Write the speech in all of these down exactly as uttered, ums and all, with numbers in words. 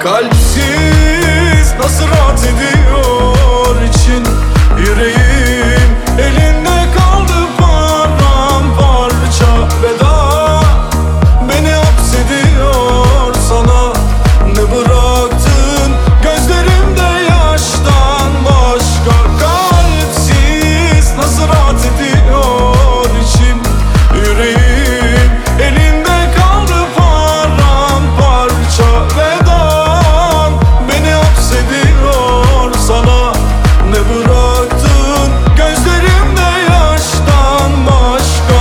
Kalpsiz nasıl rahat ediyor için yüreğim, elinde kaldı paramparça. Veda beni hapsediyor sana, ne bıraktın gözlerimde yaştan başka. Kalpsiz nasıl rahat ediyor içim, yüreğim, elinde kaldı paramparça. Veda beni hapsediyor sana, ne bıraktın gözlerimde yaştan başka.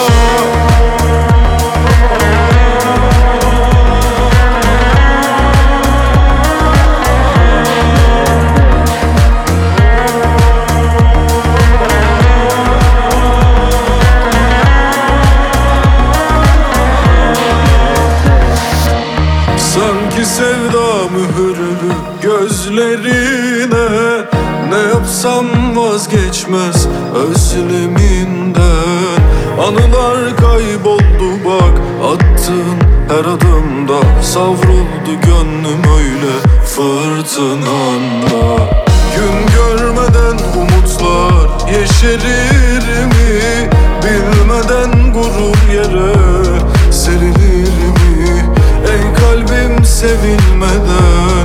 Sanki sevda mühürlü gözlerine, ne yapsam vazgeçmez özleminden. Anılar kayboldu bak attığın her adımda, savruldu gönlüm öyle fırtınanda. Gün görmeden umutlar yeşerir mi, bilmeden gurur yere serilir mi? Ey kalbim sevilmeden